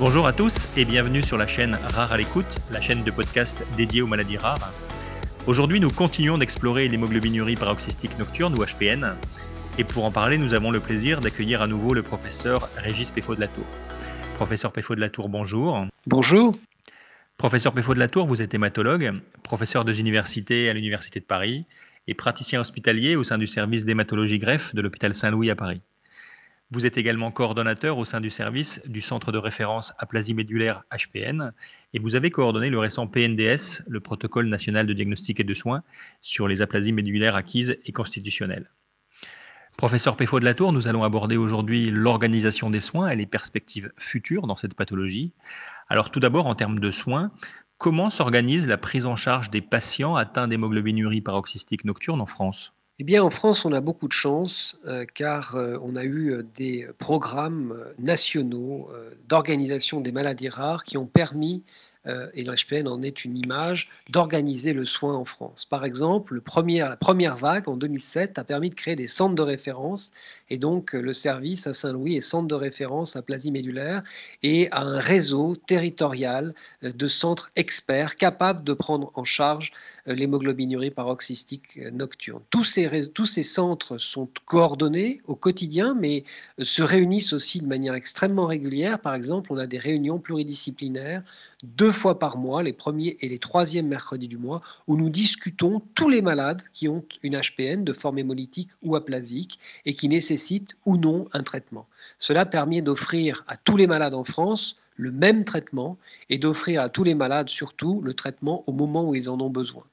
Bonjour à tous et bienvenue sur la chaîne Rare à l'écoute, la chaîne de podcast dédiée aux maladies rares. Aujourd'hui, nous continuons d'explorer l'hémoglobinurie paroxystique nocturne ou HPN. Et pour en parler, nous avons le plaisir d'accueillir à nouveau le professeur Régis Peffot de la Tour. Professeur Peffot de la Tour, bonjour. Bonjour. Professeur Peffot de la Tour, vous êtes hématologue, professeur de université à l'Université de Paris et praticien hospitalier au sein du service d'hématologie greffe de l'hôpital Saint-Louis à Paris. Vous êtes également coordonnateur au sein du service du centre de référence aplasie médulaire HPN et vous avez coordonné le récent PNDS, le protocole national de diagnostic et de soins sur les aplasies médulaires acquises et constitutionnelles. Professeur Peffot de la Tour, nous allons aborder aujourd'hui l'organisation des soins et les perspectives futures dans cette pathologie. Alors tout d'abord, en termes de soins, comment s'organise la prise en charge des patients atteints d'hémoglobinurie paroxystique nocturne en France ? Eh bien, en France, on a beaucoup de chance car on a eu des programmes nationaux d'organisation des maladies rares qui ont permis, et le HPN en est une image, d'organiser le soin en France. Par exemple, la première vague en 2007 a permis de créer des centres de référence et donc le service à Saint-Louis est centre de référence aplasie médulaire et a un réseau territorial de centres experts capables de prendre en charge l'hémoglobinurie paroxystique nocturne. Tous ces centres sont coordonnés au quotidien, mais se réunissent aussi de manière extrêmement régulière. Par exemple, on a des réunions pluridisciplinaires 2 fois par mois, les premiers et les troisièmes mercredis du mois, où nous discutons tous les malades qui ont une HPN de forme hémolytique ou aplasique et qui nécessitent ou non un traitement. Cela permet d'offrir à tous les malades en France le même traitement et d'offrir à tous les malades surtout le traitement au moment où ils en ont besoin.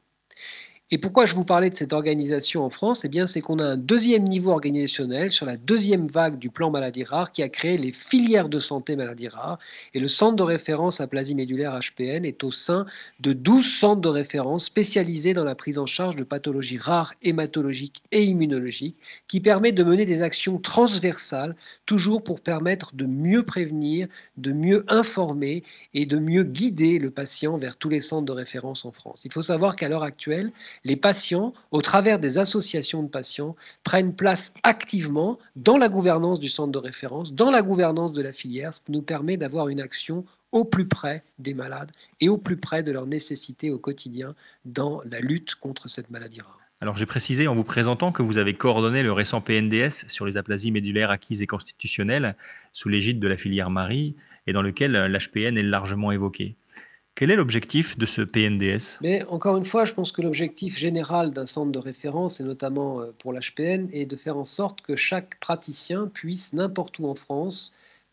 Et pourquoi je vous parlais de cette organisation en France? Eh bien, c'est qu'on a un deuxième niveau organisationnel sur la deuxième vague du plan maladies rares qui a créé les filières de santé maladies rares. Et le centre de référence aplasie médulaire HPN est au sein de 12 centres de référence spécialisés dans la prise en charge de pathologies rares, hématologiques et immunologiques, qui permet de mener des actions transversales, toujours pour permettre de mieux prévenir, de mieux informer et de mieux guider le patient vers tous les centres de référence en France. Il faut savoir qu'à l'heure actuelle, les patients, au travers des associations de patients, prennent place activement dans la gouvernance du centre de référence, dans la gouvernance de la filière, ce qui nous permet d'avoir une action au plus près des malades et au plus près de leurs nécessités au quotidien dans la lutte contre cette maladie rare. Alors j'ai précisé en vous présentant que vous avez coordonné le récent PNDS sur les aplasies médulaires acquises et constitutionnelles sous l'égide de la filière Marie et dans lequel l'HPN est largement évoqué. Quel est l'objectif de ce PNDS ? Mais encore une fois, je pense que l'objectif général d'un centre de référence, et notamment pour l'HPN, est de faire en sorte que chaque praticien puisse, n'importe où en France,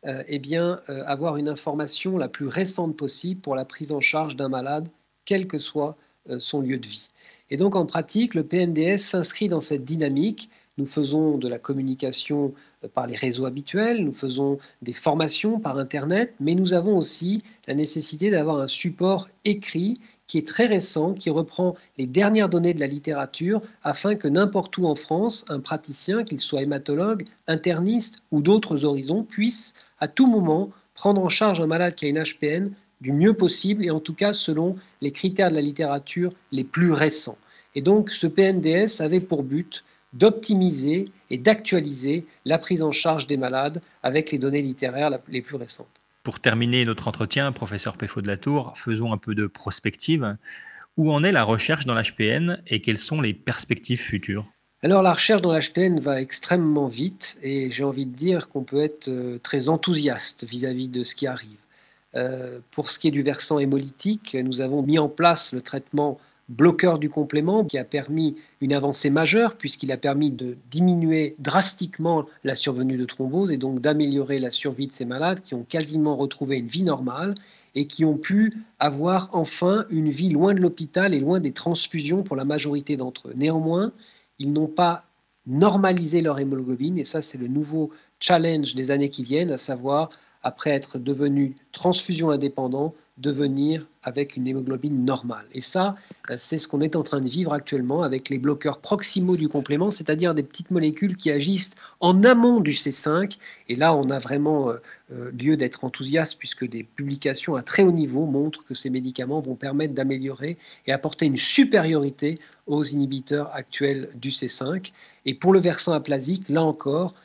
avoir une information la plus récente possible pour la prise en charge d'un malade, quel que soit son lieu de vie. Et donc en pratique, le PNDS s'inscrit dans cette dynamique. Nous faisons de la communication par les réseaux habituels, nous faisons des formations par Internet, mais nous avons aussi la nécessité d'avoir un support écrit qui est très récent, qui reprend les dernières données de la littérature, afin que n'importe où en France, un praticien, qu'il soit hématologue, interniste ou d'autres horizons, puisse à tout moment prendre en charge un malade qui a une HPN du mieux possible et en tout cas selon les critères de la littérature les plus récents. Et donc ce PNDS avait pour but d'optimiser et d'actualiser la prise en charge des malades avec les données littéraires les plus récentes. Pour terminer notre entretien, professeur Peffot de la Tour, faisons un peu de prospective. Où en est la recherche dans l'HPN et quelles sont les perspectives futures ? Alors la recherche dans l'HPN va extrêmement vite et j'ai envie de dire qu'on peut être très enthousiaste vis-à-vis de ce qui arrive. Pour ce qui est du versant hémolytique, nous avons mis en place le traitement bloqueur du complément qui a permis une avancée majeure puisqu'il a permis de diminuer drastiquement la survenue de thrombose et donc d'améliorer la survie de ces malades qui ont quasiment retrouvé une vie normale et qui ont pu avoir enfin une vie loin de l'hôpital et loin des transfusions pour la majorité d'entre eux. Néanmoins, ils n'ont pas normalisé leur hémoglobine et ça c'est le nouveau challenge des années qui viennent, à savoir après être devenu transfusion indépendant, devenir avec une hémoglobine normale. Et ça, c'est ce qu'on est en train de vivre actuellement avec les bloqueurs proximaux du complément, c'est-à-dire des petites molécules qui agissent en amont du C5. Et là, on a vraiment lieu d'être enthousiaste puisque des publications à très haut niveau montrent que ces médicaments vont permettre d'améliorer et apporter une supériorité aux inhibiteurs actuels du C5. Et pour le versant aplasique, là encore,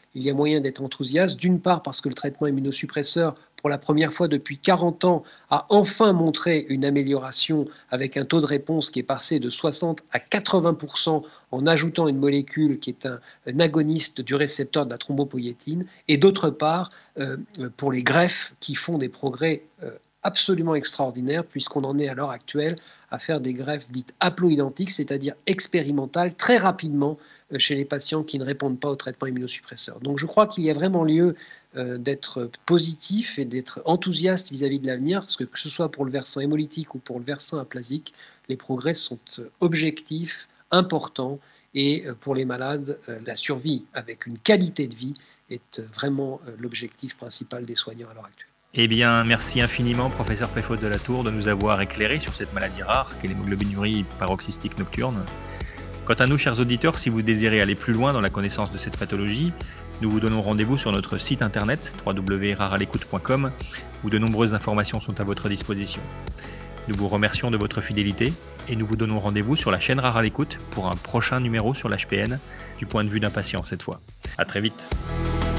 il y a moyen d'être enthousiaste. D'une part parce que le traitement immunosuppresseur, pour la première fois depuis 40 ans, a enfin montré une amélioration avec un taux de réponse qui est passé de 60 à 80% en ajoutant une molécule qui est un agoniste du récepteur de la thrombopoïétine. Et d'autre part, pour les greffes qui font des progrès absolument extraordinaire puisqu'on en est à l'heure actuelle à faire des greffes dites haploïdentiques, c'est-à-dire expérimentales, très rapidement chez les patients qui ne répondent pas au traitement immunosuppresseur. Donc je crois qu'il y a vraiment lieu d'être positif et d'être enthousiaste vis-à-vis de l'avenir, parce que ce soit pour le versant hémolytique ou pour le versant aplasique, les progrès sont objectifs, importants, et pour les malades, la survie avec une qualité de vie est vraiment l'objectif principal des soignants à l'heure actuelle. Eh bien, merci infiniment, professeur Peffaut-Delatour, de nous avoir éclairé sur cette maladie rare qu'est l'hémoglobinurie paroxystique nocturne. Quant à nous, chers auditeurs, si vous désirez aller plus loin dans la connaissance de cette pathologie, nous vous donnons rendez-vous sur notre site internet www.rarealecoute.com où de nombreuses informations sont à votre disposition. Nous vous remercions de votre fidélité et nous vous donnons rendez-vous sur la chaîne Rare à l'écoute pour un prochain numéro sur l'HPN, du point de vue d'un patient cette fois. À très vite.